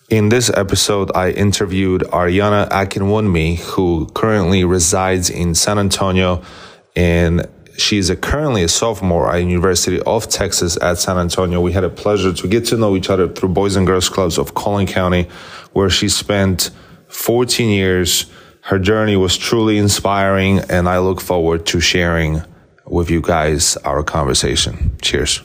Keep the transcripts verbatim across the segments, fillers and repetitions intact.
In this episode, I interviewed Ariana Akinwunmi, who currently resides in San Antonio, and she's a, currently a sophomore at University of Texas at San Antonio. We had a pleasure to get to know each other through Boys and Girls Clubs of Collin County, where she spent fourteen years. Her journey was truly inspiring, and I look forward to sharing with you guys our conversation. Cheers.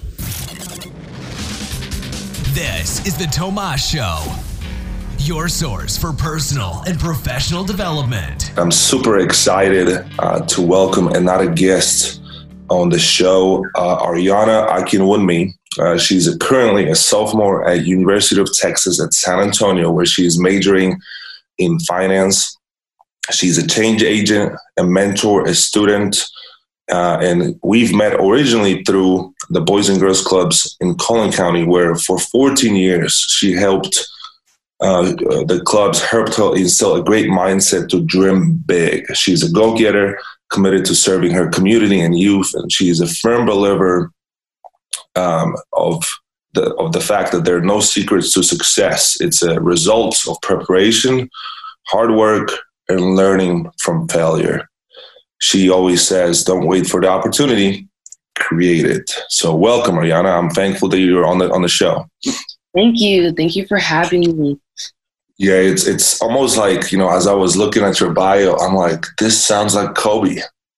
This is the Tomas Show, your source for personal and professional development. I'm super excited uh, to welcome another guest on the show, uh, Ariana Akinwunmi. Uh, she's a, currently a sophomore at University of Texas at San Antonio, where she's majoring in finance. She's a change agent, a mentor, a student, uh, and we've met originally through the Boys and Girls Clubs in Collin County, where for fourteen years she helped Uh, the clubs helped her instill a great mindset to dream big. She's a go-getter, committed to serving her community and youth, and she is a firm believer um, of the of the fact that there are no secrets to success. It's a result of preparation, hard work, and learning from failure. She always says, "Don't wait for the opportunity, create it." So, welcome, Ariana. I'm thankful that you're on the on the show. Thank you. Thank you for having me. Yeah, it's it's almost like, you know, as I was looking at your bio, I'm like, this sounds like Kobe.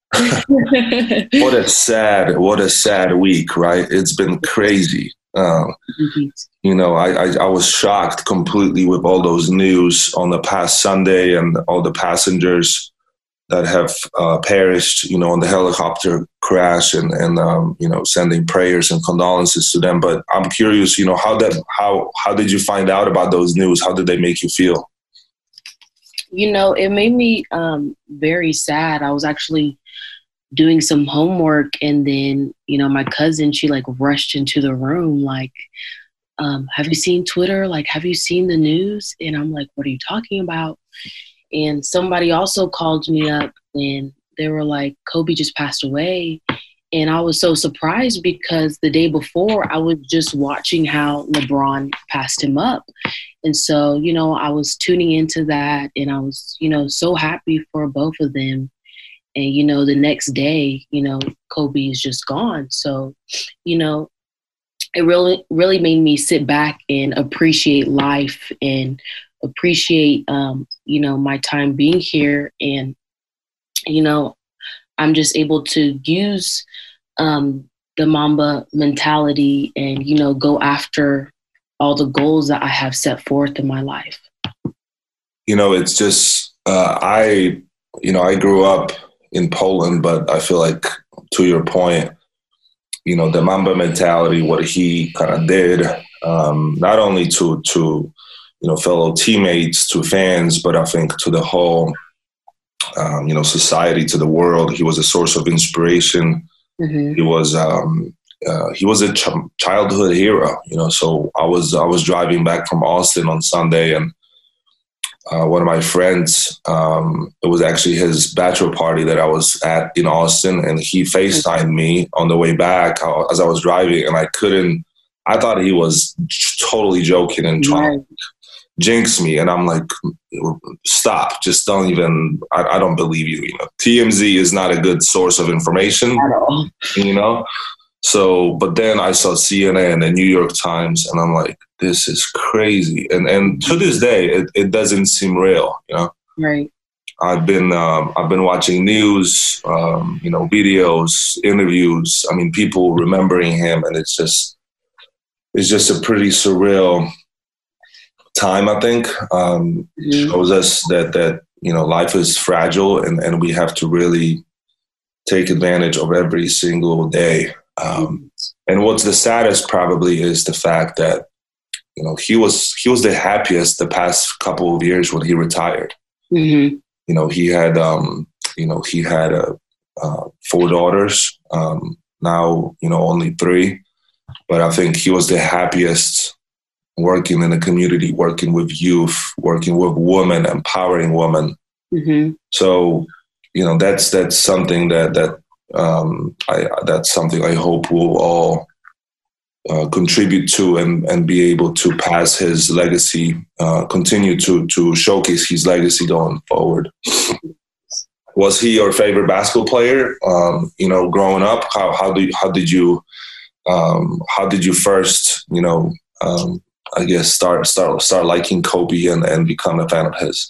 What a sad, what a sad week, right? It's been crazy. Um, mm-hmm. You know, I, I, I was shocked completely with all those news on the past Sunday and all the passengers that have uh, perished, you know, on the helicopter crash, and, and um, you know, sending prayers and condolences to them. But I'm curious, you know, how that how how did you find out about those news? How did they make you feel? You know, it made me um, very sad. I was actually doing some homework, and then, you know, my cousin, she like rushed into the room like, um, have you seen Twitter? Like, have you seen the news? And I'm like, what are you talking about? And somebody also called me up, and they were like, Kobe just passed away. And I was so surprised because the day before I was just watching how LeBron passed him up. And so, you know, I was tuning into that, and I was, you know, so happy for both of them. And, you know, the next day, you know, Kobe is just gone. So, you know, it really, really made me sit back and appreciate life and appreciate, um, you know, my time being here. And, you know, I'm just able to use um, the Mamba mentality and, you know, go after all the goals that I have set forth in my life. You know, it's just, uh, I, you know, I grew up in Poland, but I feel like, to your point, you know, the Mamba mentality, what he kind of did, um, not only to, to, you know, fellow teammates, to fans, but I think to the whole, um, you know, society, to the world. He was a source of inspiration. Mm-hmm. He was, um, uh, he was a ch- childhood hero, you know. So I was, I was driving back from Austin on Sunday, and uh, one of my friends, um, it was actually his bachelor party that I was at in Austin, and he FaceTimed me on the way back as I was driving, and I couldn't. I thought he was totally joking and trying. Right. Jinx me, and I'm like, stop, just don't even, I, I don't believe you, you know. T M Z is not a good source of information at all, you know. So, but then I saw C N N and New York Times, and I'm like, this is crazy. And and to this day, it, it doesn't seem real, you know. Right. I've been um, I've been watching news, um, you know, videos, interviews. I mean, people remembering him, and it's just it's just a pretty surreal time, I think. Um, mm-hmm. Shows us that, that, you know, life is fragile, and, and we have to really take advantage of every single day. Um, mm-hmm. And what's the saddest probably is the fact that, you know, he was, he was the happiest the past couple of years when he retired. Mm-hmm. You know, he had, um, you know, he had uh, uh, four daughters, um, now, you know, only three, but I think he was the happiest working in the community, working with youth, working with women, empowering women. Mm-hmm. So, you know, that's that's something that that um, I that's something I hope we'll all uh, contribute to and, and be able to pass his legacy, uh, continue to to showcase his legacy going forward. Was he your favorite basketball player? Um, you know, growing up, how how did how did you um, how did you first you know um, I guess start start start liking Kobe and, and become a fan of his?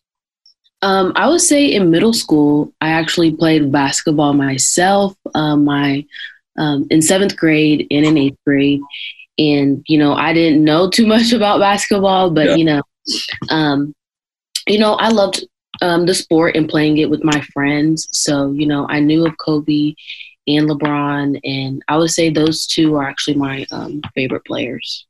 Um, I would say in middle school, I actually played basketball myself. Um, my um, in seventh grade and in eighth grade, and you know, I didn't know too much about basketball, but yeah. you know, um, you know, I loved um, the sport and playing it with my friends. So you know, I knew of Kobe and LeBron, and I would say those two are actually my um, favorite players.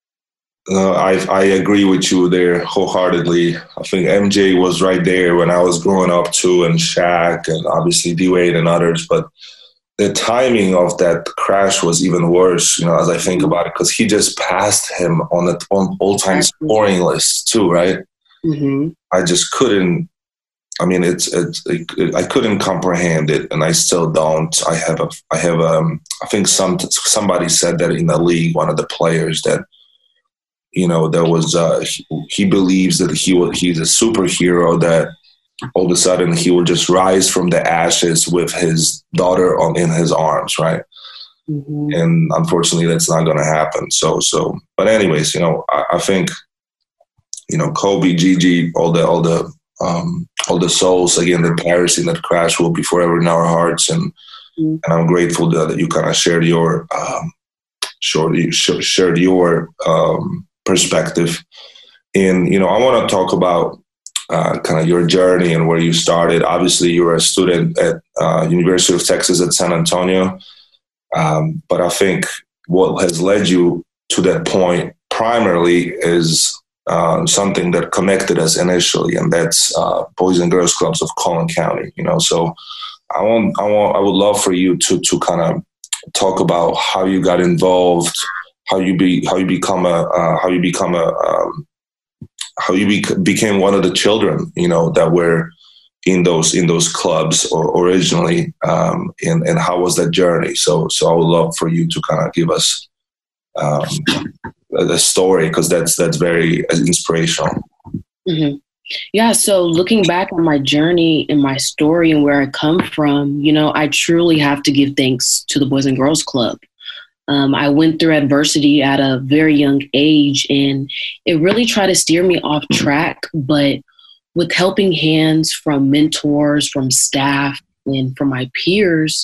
Uh, I I agree with you there wholeheartedly. I think M J was right there when I was growing up too, and Shaq, and obviously D Wade and others. But the timing of that crash was even worse, you know, as I think about it, because he just passed him on the on all-time scoring list too, right? Mm-hmm. I just couldn't. I mean, it's it's it, I couldn't comprehend it, and I still don't. I have a I have um I think some somebody said that in the league, one of the players that. You know, there was uh, he, he believes that he will, he's a superhero, that all of a sudden he will just rise from the ashes with his daughter on in his arms, right? Mm-hmm. And unfortunately, that's not going to happen. So, so, but anyways, you know, I, I think, you know, Kobe, Gigi, all the all the um, all the souls again that perished in that crash will be forever in our hearts, and mm-hmm. and I'm grateful that, that you kind of shared your um, shared, shared your um, perspective. And, you know, I want to talk about uh, kind of your journey and where you started. Obviously, you were a student at uh, University of Texas at San Antonio. Um, but I think what has led you to that point primarily is uh, something that connected us initially, and that's uh, Boys and Girls Clubs of Collin County. You know, so I want, I want, I would love for you to to kind of talk about how you got involved, how you be, how you become a, uh, how you become a, um, how you be, became one of the children, you know, that were in those in those clubs or originally, um, and and how was that journey? So, so I would love for you to kind of give us um, a story, because that's that's very inspirational. Mm-hmm. Yeah. So looking back on my journey and my story and where I come from, you know, I truly have to give thanks to the Boys and Girls Club. Um, I went through adversity at a very young age, and it really tried to steer me off track. But with helping hands from mentors, from staff, and from my peers,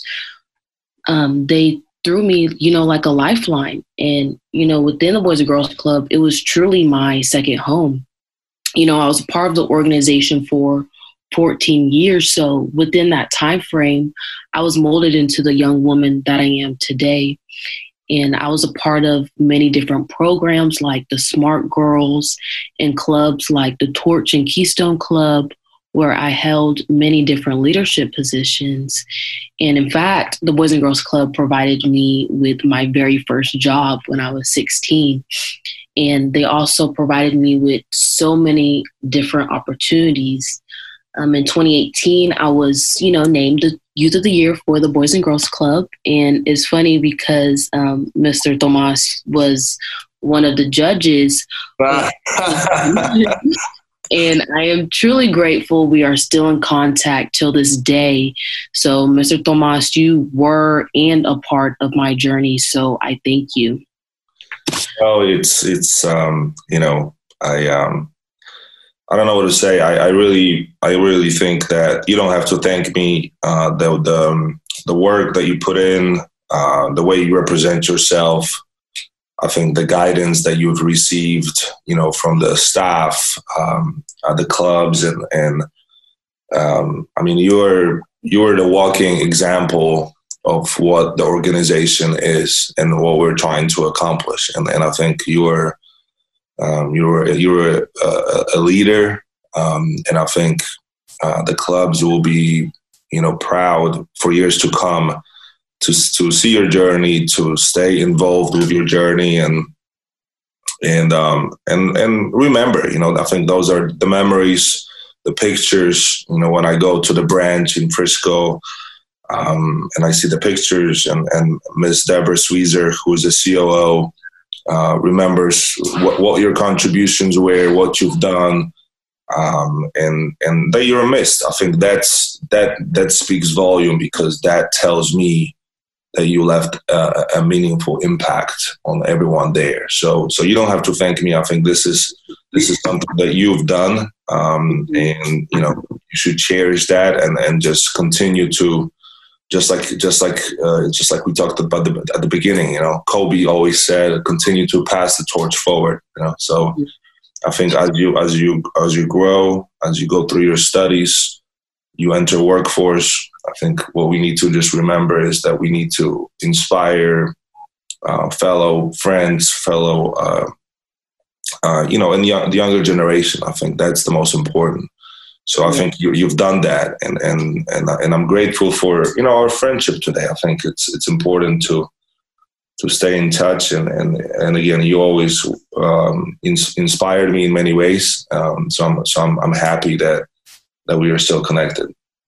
um, they threw me, you know, like a lifeline. And, you know, within the Boys and Girls Club, it was truly my second home. You know, I was a part of the organization for fourteen years. So within that time frame, I was molded into the young woman that I am today. And I was a part of many different programs like the Smart Girls and clubs like the Torch and Keystone Club, where I held many different leadership positions. And in fact, the Boys and Girls Club provided me with my very first job when I was sixteen. And they also provided me with so many different opportunities. Um, in twenty eighteen, I was, you know, named the Youth of the Year for the Boys and Girls Club. And it's funny because um, Mister Tomas was one of the judges. And I am truly grateful we are still in contact till this day. So, Mister Tomas, you were and a part of my journey. So I thank you. Oh, it's, it's um, you know, I... um. I don't know what to say. I, I really, I really think that you don't have to thank me. Uh, the the um, the work that you put in, uh, the way you represent yourself. I think the guidance that you've received, you know, from the staff, um, uh, the clubs, and and um, I mean, you're you're the walking example of what the organization is and what we're trying to accomplish. And and I think you're. Um, you're you're a, a leader, um, and I think uh, the clubs will be, you know, proud for years to come to to see your journey, to stay involved with your journey, and and um, and and remember, you know, I think those are the memories, the pictures. You know, when I go to the branch in Frisco, Um, and I see the pictures, and, and Miz Deborah Sweezer, who is the C O O, uh, remembers what, what your contributions were, what you've done, um, and and that you're missed. I think that's that that speaks volume, because that tells me that you left a, a meaningful impact on everyone there. So so you don't have to thank me. I think this is this is something that you've done, um, and you know you should cherish that, and, and just continue to. Just like, just like, uh, just like we talked about the, at the beginning, you know, Kobe always said, "Continue to pass the torch forward." You know, so I think as you, as you, as you grow, as you go through your studies, you enter workforce. I think what we need to just remember is that we need to inspire uh, fellow friends, fellow, uh, uh, you know, and young, the younger generation. I think that's the most important. So I think you, you've done that, and, and and and I'm grateful for you know our friendship today. I think it's it's important to to stay in touch, and and, and again, you always um, ins- inspired me in many ways. Um, so I'm so I'm, I'm happy that that we are still connected.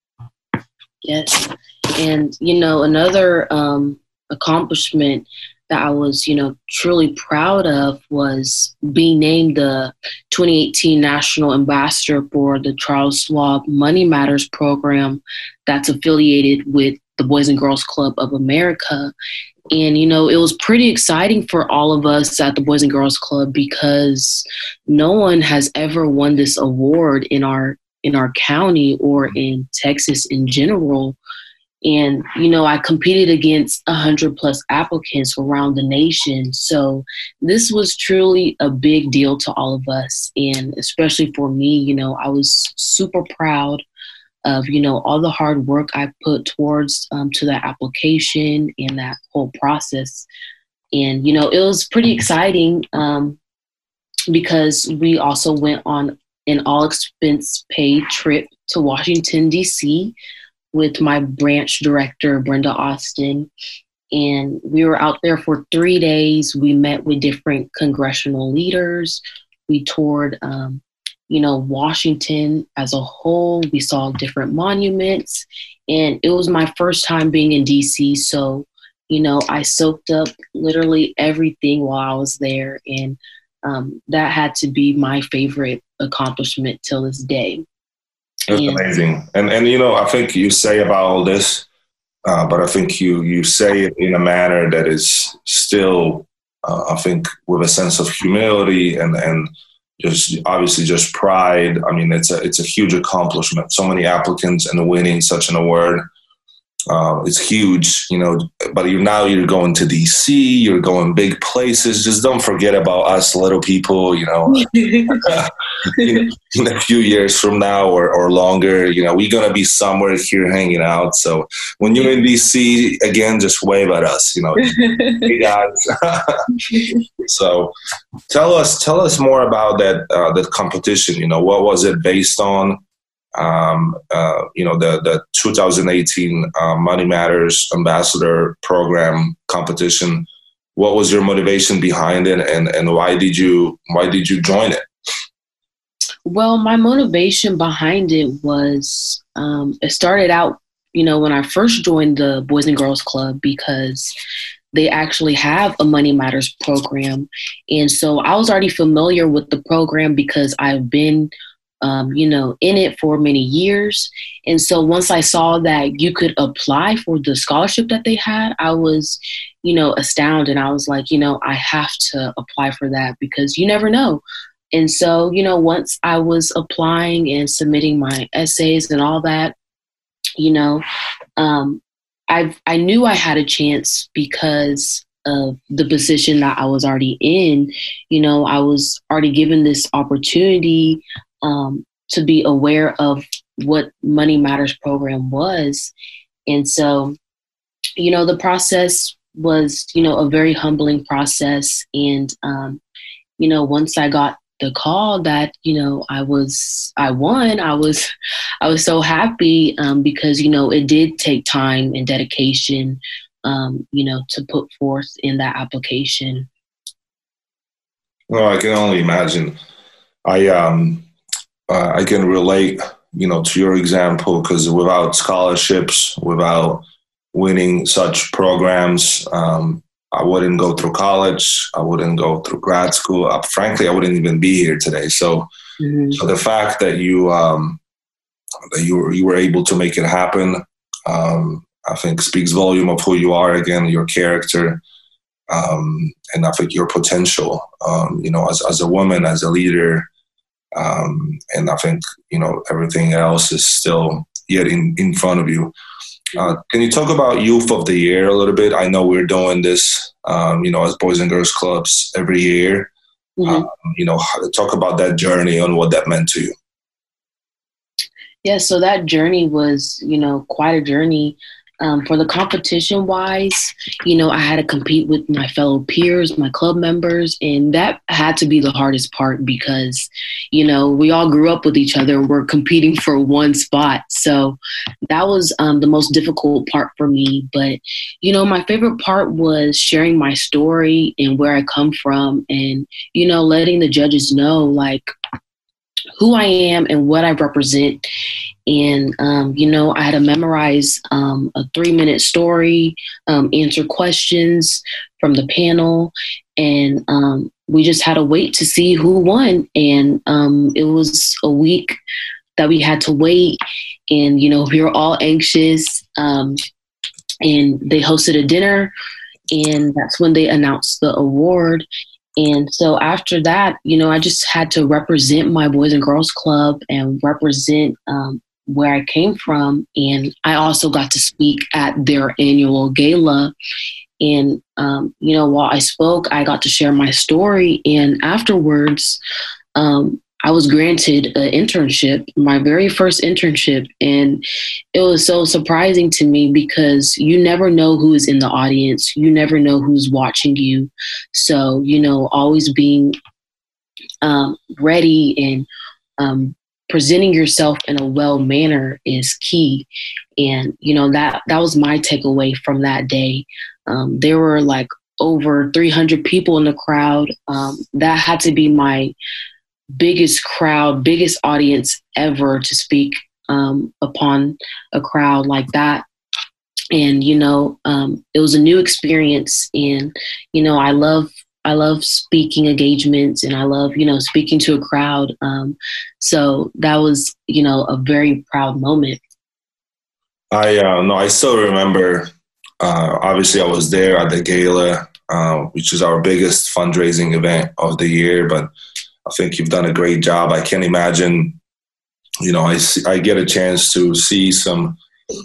Yes, and you know another um, accomplishment that I was, you know, truly proud of was being named the twenty eighteen National Ambassador for the Charles Schwab Money Matters program that's affiliated with the Boys and Girls Club of America. And, you know, it was pretty exciting for all of us at the Boys and Girls Club, because no one has ever won this award in our in our county or in Texas in general. And, you know, I competed against one hundred plus applicants around the nation. So this was truly a big deal to all of us. And especially for me, you know, I was super proud of, you know, all the hard work I put towards um, to that application and that whole process. And, you know, it was pretty exciting um, because we also went on an all expense paid trip to Washington, D C with my branch director, Brenda Austin. And we were out there for three days. We met with different congressional leaders. We toured, um, you know, Washington as a whole. We saw different monuments. And it was my first time being in D C. So, you know, I soaked up literally everything while I was there. And um, that had to be my favorite accomplishment till this day. That's and, amazing. And, and, you know, I think you say about all this, uh, but I think you, you say it in a manner that is still, uh, I think, with a sense of humility and, and just obviously just pride. I mean, it's a, it's a huge accomplishment. So many applicants and winning such an award. Uh, it's huge, you know, but you now you're going to D C, you're going big places. Just don't forget about us little people, you know, you know in a few years from now or, or longer, you know, we're going to be somewhere here hanging out. So when you're in D C, again, just wave at us, you know, hey guys. So tell us, tell us more about that, uh, that competition. You know, what was it based on? Um, uh, you know, the, the two thousand eighteen uh, Money Matters Ambassador Program competition. What was your motivation behind it, and, and why did you why did you join it? Well, my motivation behind it was um, it started out, you know, when I first joined the Boys and Girls Club, because they actually have a Money Matters program, and so I was already familiar with the program because I've been Um, you know, in it for many years. And so once I saw that you could apply for the scholarship that they had, I was, you know, astounded. I was like, you know, I have to apply for that because you never know. And so, you know, once I was applying and submitting my essays and all that, you know, um, I I knew I had a chance because of the position that I was already in. You know, I was already given this opportunity Um, to be aware of what Money Matters program was. And so, you know, the process was, you know, a very humbling process. And, um, you know, once I got the call that, you know, I was, I won, I was, I was so happy um, because, you know, it did take time and dedication, um, you know, to put forth in that application. Well, I can only imagine. I, um, Uh, I can relate you know, to your example, because without scholarships, without winning such programs, um, I wouldn't go through college. I wouldn't go through grad school. Uh, frankly, I wouldn't even be here today. So, mm-hmm. so the fact that you um, that you were, you were able to make it happen, um, I think speaks volume of who you are. Again, your character, um, and I think your potential. Um, you know, as as a woman, as a leader, um, and I think you know everything else is still yet in, in front of you. Uh, can you talk about Youth of the Year a little bit? I know we're doing this, um, you know, as Boys and Girls Clubs every year. Mm-hmm. Um, you know, talk about that journey and what that meant to you. Yeah, so that journey was, you know, quite a journey. Um, for the competition wise, you know, I had to compete with my fellow peers, my club members, and that had to be the hardest part because, you know, we all grew up with each other and we're competing for one spot. So that was um, the most difficult part for me. But, you know, my favorite part was sharing my story and where I come from and, you know, letting the judges know, like, who I am and what I represent. And, um, you know, I had to memorize um, a three minute story, um, answer questions from the panel. And um, we just had to wait to see who won. And um, it was a week that we had to wait. And, you know, we were all anxious. Um, and they hosted a dinner. And that's when they announced the award. And so after that, you know, I just had to represent my Boys and Girls Club and represent um, where I came from. And I also got to speak at their annual gala. And, um, you know, while I spoke, I got to share my story. And afterwards, um, I was granted an internship, my very first internship. And it was so surprising to me because you never know who is in the audience. You never know who's watching you. So, you know, always being um, ready and um, presenting yourself in a well manner is key. And, you know, that, that was my takeaway from that day. Um, there were like over three hundred people in the crowd. Um, that had to be my biggest crowd, biggest audience ever to speak um, upon a crowd like that. And, you know, um, it was a new experience. And, you know, I love, I love speaking engagements and I love, you know, speaking to a crowd. Um, so that was, you know, a very proud moment. I, uh, no, I still remember, uh, obviously I was there at the gala, uh, which is our biggest fundraising event of the year, but I think you've done a great job. I can't imagine, you know, I, see, I get a chance to see some,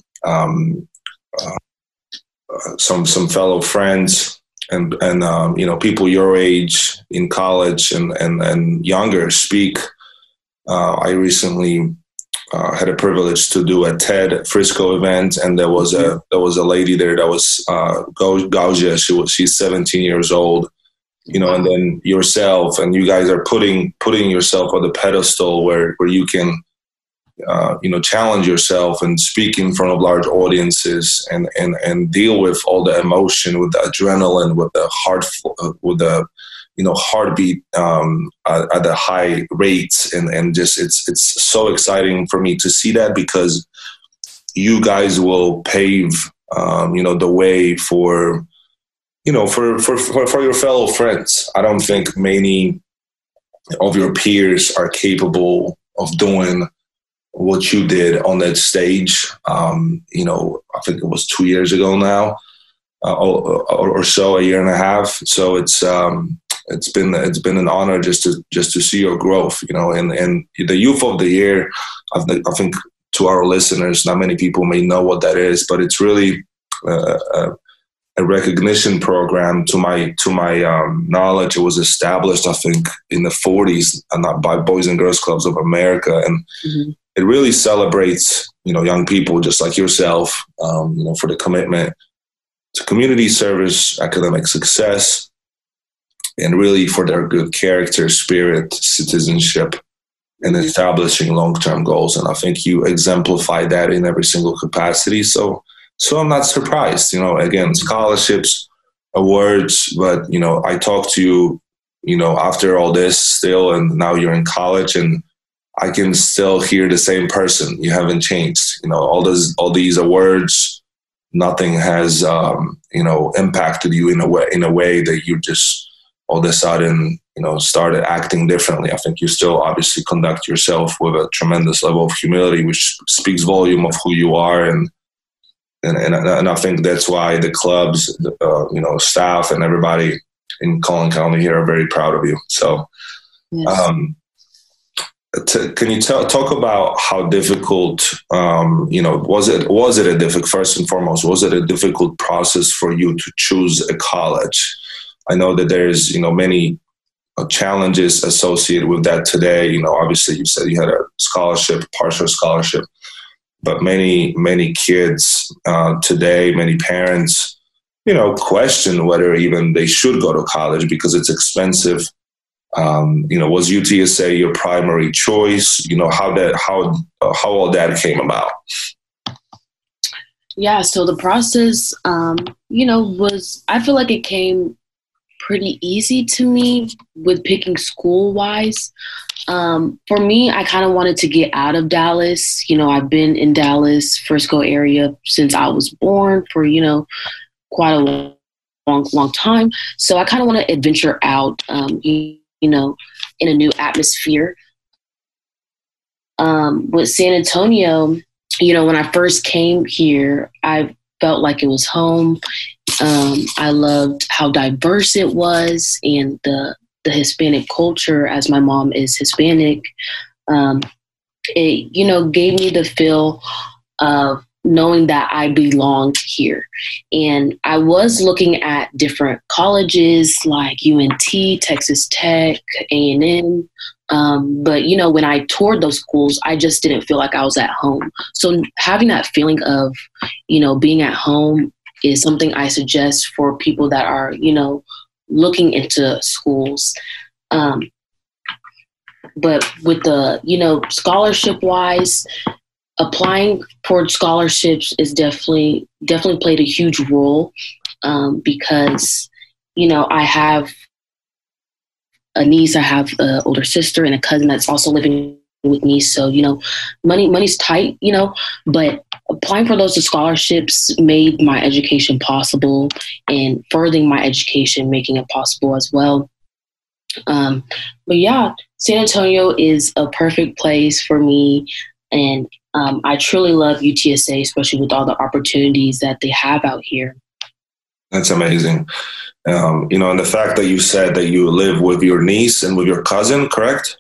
um, uh, uh, some, some fellow friends and, and um, you know, people your age in college and, and, and younger speak. Uh, I recently uh, had a privilege to do a TED Frisco event, and there was a, there was a lady there that was uh, Gauzia. She was, she's seventeen years old. You know, and then yourself, and you guys are putting putting yourself on the pedestal where, where you can, uh, you know, challenge yourself and speak in front of large audiences and, and, and deal with all the emotion, with the adrenaline, with the heart, with the, you know, heartbeat um, at, at the high rates, and, and just it's it's so exciting for me to see that because you guys will pave, um, you know, the way for. You know, for, for, for, for your fellow friends. I don't think many of your peers are capable of doing what you did on that stage. Um, you know, I think it was two years ago now, uh, or, or so, a year and a half. So it's um, it's been it's been an honor just to just to see your growth. You know, and and the Youth of the Year, I think, I think to our listeners, not many people may know what that is, but it's really. Uh, uh, A recognition program. To my to my um, knowledge, it was established, I think, in the forties, and not by Boys and Girls Clubs of America, and mm-hmm. it really celebrates, you know, young people just like yourself, um, you know, for the commitment to community service, academic success, and really for their good character, spirit, citizenship, and establishing long-term goals. And I think you exemplify that in every single capacity. So. So I'm not surprised, you know, again, scholarships, awards, but, you know, I talked to you, you know, after all this still, and now you're in college, and I can still hear the same person. You haven't changed. You know, all those, all these are words. Nothing has, um, you know, impacted you in a way, in a way that you just all of a sudden, you know, started acting differently. I think you still obviously conduct yourself with a tremendous level of humility, which speaks volume of who you are. And and and, and I think that's why the clubs, uh, you know, staff and everybody in Collin County here are very proud of you. So. Yes. Um, To, can you tell, talk about how difficult, um, you know, was it, was it a difficult, first and foremost, was it a difficult process for you to choose a college? I know that there's, you know, many uh, challenges associated with that today. You know, obviously you said you had a scholarship, partial scholarship, but many, many kids uh, today, many parents, you know, question whether even they should go to college because it's expensive. Um, you know, was U T S A your primary choice? You know, how that, how, uh, how all that came about? Yeah. So the process, um, you know, was, I feel like it came pretty easy to me with picking school wise. Um, for me, I kind of wanted to get out of Dallas. You know, I've been in Dallas, Frisco area since I was born for, you know, quite a long, long time. So I kind of want to adventure out, um, you, you know, in a new atmosphere. Um, with San Antonio, you know, when I first came here, I felt like it was home. Um, I loved how diverse it was and the the Hispanic culture, as my mom is Hispanic. Um, it, you know, gave me the feel of knowing that I belonged here. And I was looking at different colleges like U N T, Texas Tech, A and M. Um, but, you know, when I toured those schools, I just didn't feel like I was at home. So having that feeling of, you know, being at home is something I suggest for people that are, you know, looking into schools. Um, but with the, you know, scholarship wise, applying for scholarships is definitely definitely played a huge role um, because, you know, I have a niece, I have an older sister and a cousin that's also living with me. So, you know, money money's tight, you know, but applying for those scholarships made my education possible and furthering my education, making it possible as well. Um, but yeah, San Antonio is a perfect place for me. And um, I truly love U T S A, especially with all the opportunities that they have out here. That's amazing. Um, you know, and the fact that you said that you live with your niece and with your cousin, correct?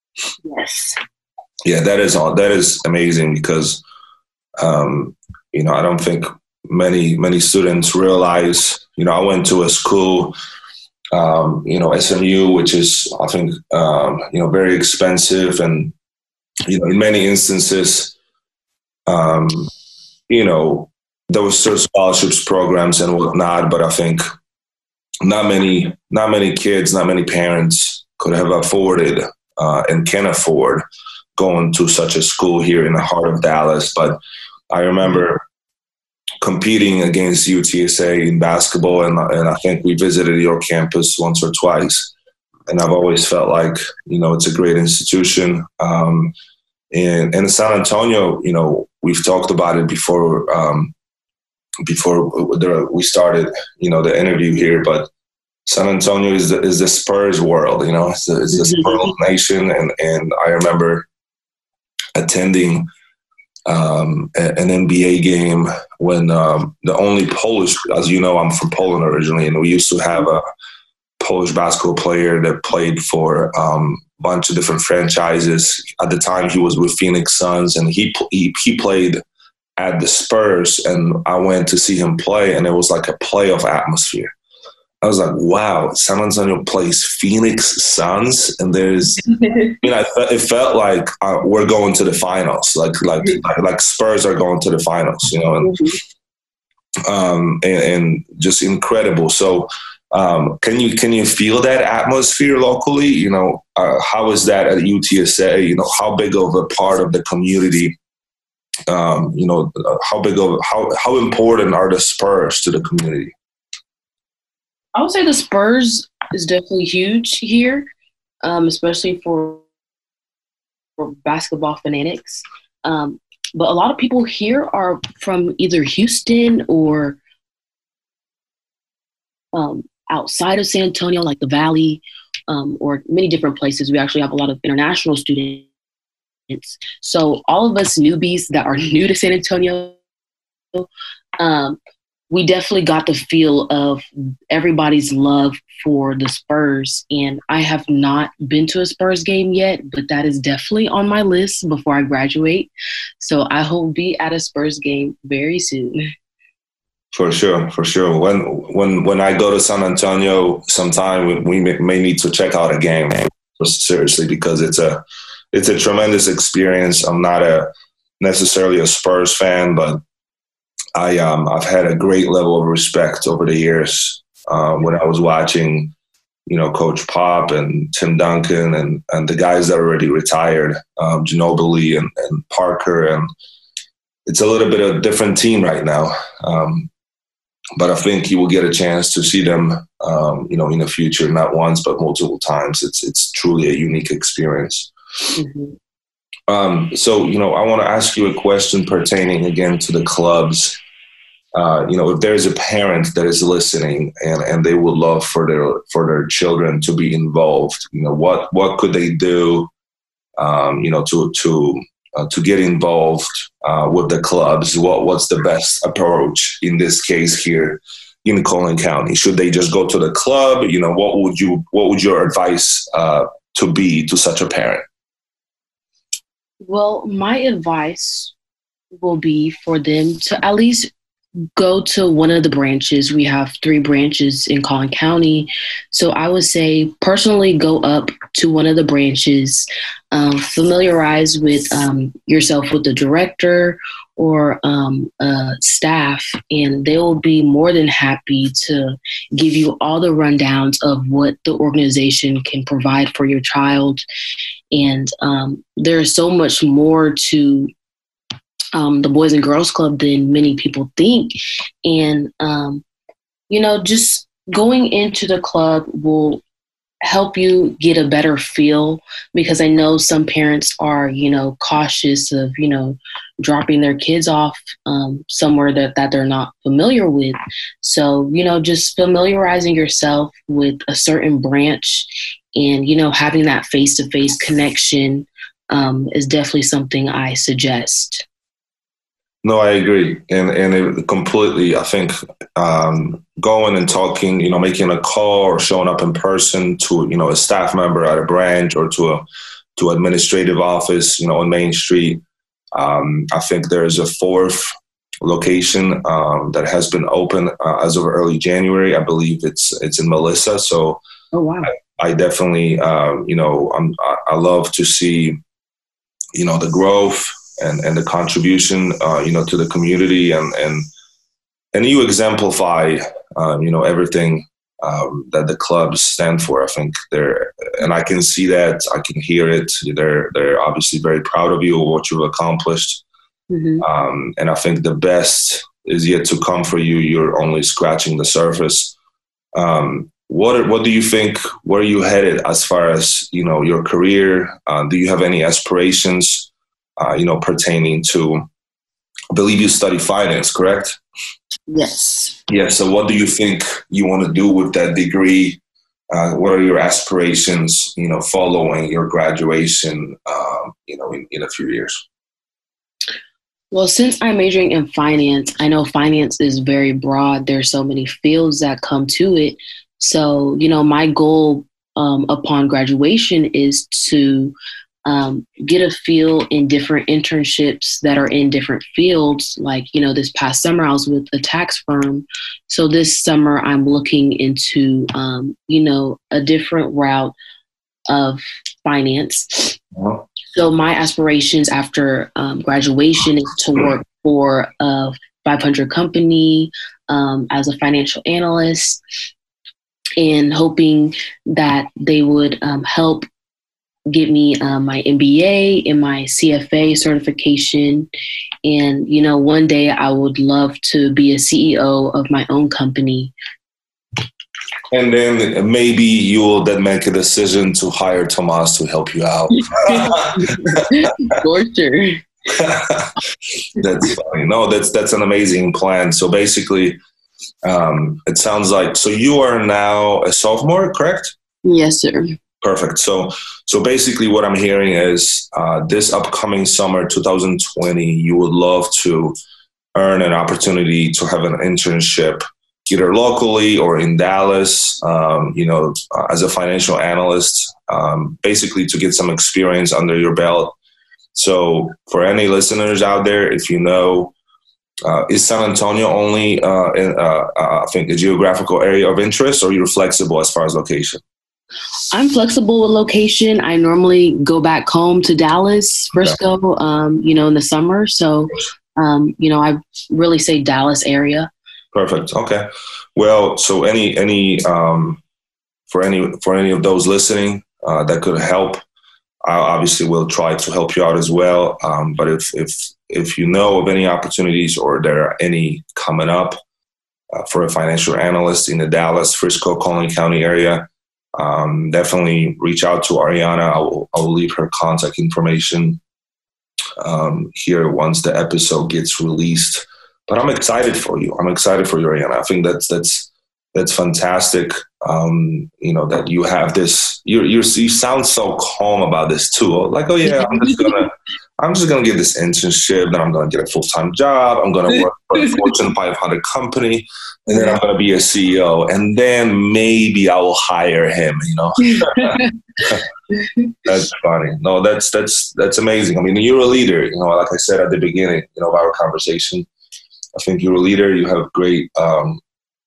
Yes. Yeah, that is all. That is amazing because, um, you know, I don't think many, many students realize, you know, I went to a school, um, you know, S M U, which is, I think, um, you know, very expensive. And, you know, in many instances, um, you know, there was certain scholarships programs and whatnot, but I think not many, not many kids, not many parents could have afforded uh, and can afford going to such a school here in the heart of Dallas. But I remember competing against U T S A in basketball, and, and I think we visited your campus once or twice. And I've always felt like, you know, it's a great institution. Um, and, and in San Antonio, you know, we've talked about it before, um, before we started, you know, the interview here, but San Antonio is the, is the Spurs world, you know, it's the, it's the Spurs nation. And, and I remember attending um, an N B A game when um, the only Polish, as you know, I'm from Poland originally, and we used to have a Polish basketball player that played for um, a bunch of different franchises. At the time, he was with Phoenix Suns, and he he, he played at the Spurs, and I went to see him play, and it was like a playoff atmosphere. I was like, wow, San Antonio plays Phoenix Suns, and there's, you know, it felt like uh, we're going to the finals, like like like, like Spurs are going to the finals, you know, and um, and, and just incredible. So, um, can you can you feel that atmosphere locally? You know, uh, how is that at U T S A? You know, how big of a part of the community? Um, you know, how big of how how important are the Spurs to the community? I would say the Spurs is definitely huge here, um, especially for, for basketball fanatics. Um, but a lot of people here are from either Houston or um, outside of San Antonio, like the Valley, um, or many different places. We actually have a lot of international students. So all of us newbies that are new to San Antonio, um, we definitely got the feel of everybody's love for the Spurs. And I have not been to a Spurs game yet, but that is definitely on my list before I graduate. So I hope to be at a Spurs game very soon. For sure, for sure. When when when I go to San Antonio sometime, we, we may, may need to check out a game, seriously, because it's a it's a tremendous experience. I'm not a necessarily a Spurs fan, but I um I've had a great level of respect over the years uh, when I was watching, you know, Coach Pop and Tim Duncan and and the guys that are already retired, um, Ginobili and, and Parker, and it's a little bit of a different team right now. Um, but I think you will get a chance to see them, um, you know, in the future, not once but multiple times. It's it's truly a unique experience. Mm-hmm. Um, so, you know, I want to ask you a question pertaining again to the clubs. Uh, you know, if there's a parent that is listening and, and they would love for their for their children to be involved, you know, what what could they do, um, you know, to to uh, to get involved uh, with the clubs? What what's the best approach in this case here in Collin County? Should they just go to the club? You know, what would you what would your advice uh, to be to such a parent? Well, my advice will be for them to at least go to one of the branches. We have three branches in Collin County. So I would say personally go up to one of the branches, um, familiarize with um, yourself with the director or um, uh, staff, and they will be more than happy to give you all the rundowns of what the organization can provide for your child. And um, there's so much more to Um, the Boys and Girls Club than many people think. And, um, you know, just going into the club will help you get a better feel, because I know some parents are, you know, cautious of, you know, dropping their kids off um, somewhere that, that they're not familiar with. So, you know, just familiarizing yourself with a certain branch and, you know, having that face-to-face connection um, is definitely something I suggest. No, I agree. And and it completely, I think, um, going and talking, you know, making a call or showing up in person to, you know, a staff member at a branch or to a to administrative office, you know, on Main Street. Um, I think there's a fourth location um, that has been open uh, as of early January. I believe it's it's in Melissa. So oh, wow. I, I definitely, um, you know, I'm, I, I love to see, you know, the growth and, and the contribution, uh, you know, to the community, and and and you exemplify, um, you know, everything um, that the clubs stand for. I think they're, and I can see that, I can hear it. They're they're obviously very proud of you, what you've accomplished, mm-hmm. um, and I think the best is yet to come for you. You're only scratching the surface. Um, what what do you think? Where are you headed as far as, you know, your career? Uh, do you have any aspirations? Uh, you know, pertaining to, I believe you study finance, correct? Yes. Yeah. So what do you think you want to do with that degree? Uh, what are your aspirations, you know, following your graduation, uh, you know, in, in a few years? Well, since I'm majoring in finance, I know finance is very broad. There's so many fields that come to it. So, you know, my goal um, upon graduation is to Um, get a feel in different internships that are in different fields. Like, you know, this past summer I was with a tax firm. So this summer I'm looking into, um, you know, a different route of finance. Uh-huh. So my aspirations after um, graduation is to work for a five hundred company um, as a financial analyst, and hoping that they would um, help get me um, my M B A and my C F A certification. And, you know, one day I would love to be a C E O of my own company. And then maybe you will then make a decision to hire Tomas to help you out. For sure. That's funny. No, that's that's an amazing plan. So basically, um, it sounds like, so you are now a sophomore, correct? Yes, sir. Perfect. So so basically what I'm hearing is uh, this upcoming summer, two thousand twenty, you would love to earn an opportunity to have an internship either locally or in Dallas, um, you know, uh, as a financial analyst, um, basically to get some experience under your belt. So for any listeners out there, if you know, uh, is San Antonio only, uh, in, uh, uh, I think, a geographical area of interest, or you're flexible as far as location? I'm flexible with location. I normally go back home to Dallas, Frisco, okay. um, you know, in the summer. So, um, you know, I really say Dallas area. Perfect. Okay. Well, so any, any, um, for any, for any of those listening, uh, that could help, I obviously will try to help you out as well. Um, but if, if, if you know of any opportunities or there are any coming up, uh, for a financial analyst in the Dallas, Frisco, Collin County area, um, definitely reach out to Ariana. I will, I will leave her contact information, um, here once the episode gets released. But I'm excited for you. I'm excited for you, Ariana. I think that's that's that's fantastic. Um, you know, that you have this. You you you sound so calm about this too. Like, oh yeah, I'm just gonna I'm just gonna get this internship. Then I'm gonna get a full time job. I'm gonna work for a Fortune five hundred company, and then I'm gonna be a C E O. And then maybe I will hire him. You know, that's funny. No, that's that's that's amazing. I mean, you're a leader. You know, like I said at the beginning, you know, of our conversation. I think you're a leader. You have great um,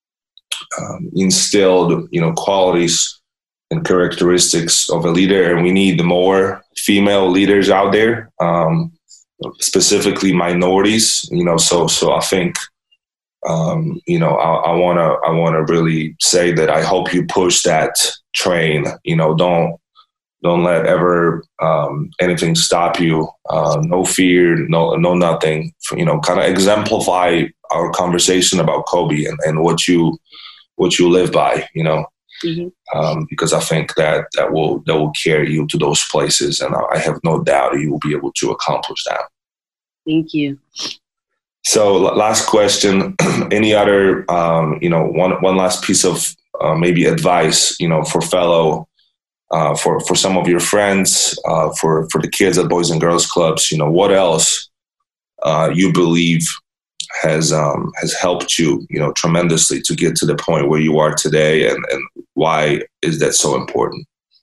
um, instilled, you know, qualities and characteristics of a leader, and we need more female leaders out there, um, specifically minorities. You know, so so I think, um, you know, I, I wanna I wanna really say that I hope you push that train. You know, don't don't let ever um, anything stop you. Uh, no fear, no no nothing. You know, kind of exemplify our conversation about Kobe and, and what you what you live by. You know, mm-hmm. um, because I think that that will that will carry you to those places, and I have no doubt you will be able to accomplish that. Thank you. So, last question. Any other, um, you know, one one last piece of uh, maybe advice, you know, for fellow. Uh, for, for some of your friends, uh, for, for the kids at Boys and Girls Clubs, you know, what else uh, you believe has um, has helped you, you know, tremendously to get to the point where you are today, and, and why is that so important?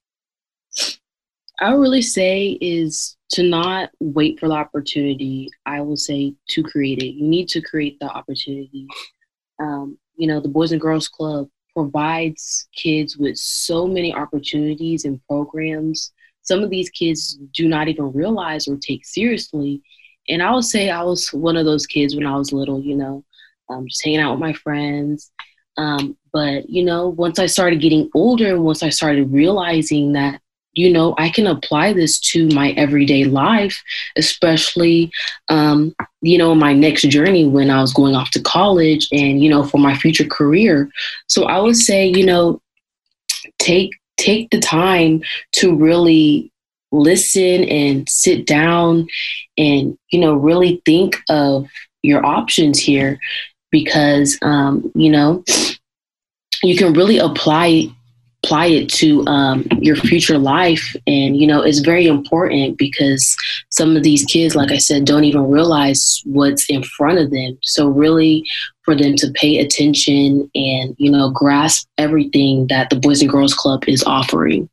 I would really say is to not wait for the opportunity. I will say to create it. You need to create the opportunity. Um, you know, the Boys and Girls Club provides kids with so many opportunities and programs. Some of these kids do not even realize or take seriously. And I would say I was one of those kids when I was little, you know, um, just hanging out with my friends. Um, but, you know, once I started getting older and once I started realizing that, you know, I can apply this to my everyday life, especially, um, you know, my next journey when I was going off to college and, you know, for my future career. So I would say, you know, take take the time to really listen and sit down and, you know, really think of your options here because, um, you know, you can really apply apply it to um, your future life. And, you know, it's very important because some of these kids, like I said, don't even realize what's in front of them. So really for them to pay attention and, you know, grasp everything that the Boys and Girls Club is offering.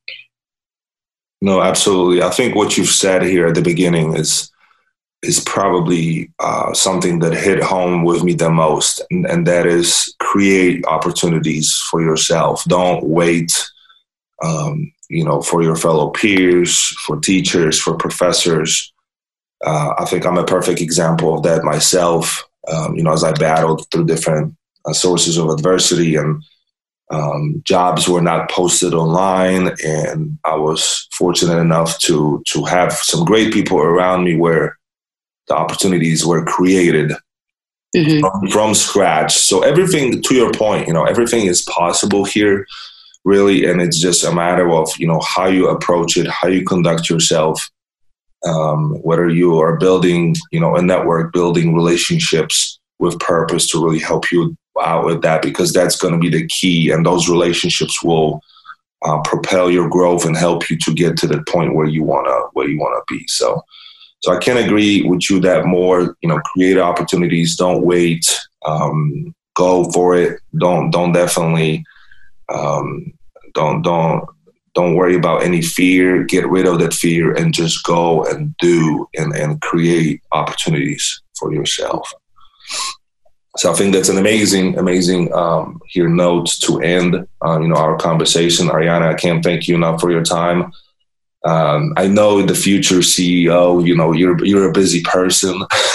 No, absolutely. I think what you've said here at the beginning is is probably uh, something that hit home with me the most, and, and that is create opportunities for yourself. Don't wait, um, you know, for your fellow peers, for teachers, for professors. Uh, I think I'm a perfect example of that myself. Um, you know, as I battled through different uh, sources of adversity and um, jobs were not posted online, and I was fortunate enough to to have some great people around me where the opportunities were created mm-hmm. from, from scratch. So everything, to your point, you know, everything is possible here, really. And it's just a matter of, you know, how you approach it, how you conduct yourself, um, whether you are building, you know, a network, building relationships with purpose to really help you out with that, because that's going to be the key. And those relationships will uh, propel your growth and help you to get to the point where you want to, where you want to be. So, so I can agree with you that more, you know, create opportunities, don't wait, um, go for it. Don't, don't definitely, um, don't, don't, don't worry about any fear, get rid of that fear and just go and do and, and create opportunities for yourself. So I think that's an amazing, amazing um, here note to end, uh, you know, our conversation. Ariana, I can't thank you enough for your time. Um, I know the future C E O, you know, you're you're a busy person.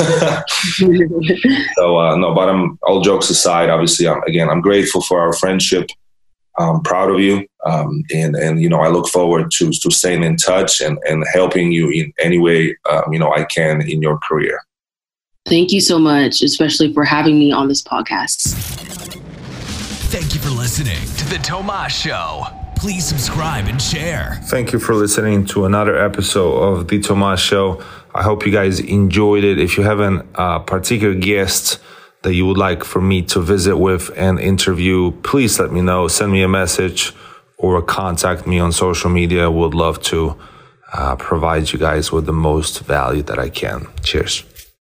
so uh, no, but I'm all jokes aside. Obviously, I'm, again, I'm grateful for our friendship. I'm proud of you, um, and and you know, I look forward to to staying in touch and and helping you in any way um, you know I can in your career. Thank you so much, especially for having me on this podcast. Thank you for listening to The Tomas Show. Please subscribe and share. Thank you for listening to another episode of The Tomas Show. I hope you guys enjoyed it. If you have a uh, particular guest that you would like for me to visit with and interview, please let me know. Send me a message or contact me on social media. Would love to uh, provide you guys with the most value that I can. Cheers.